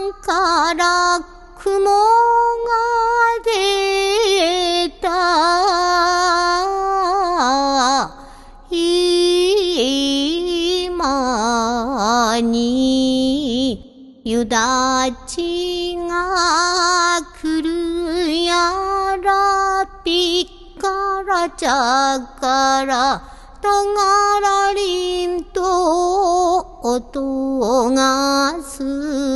から雲が出た。今に夕立が来るやら、ピッカラチャカラタガラリンと音がする。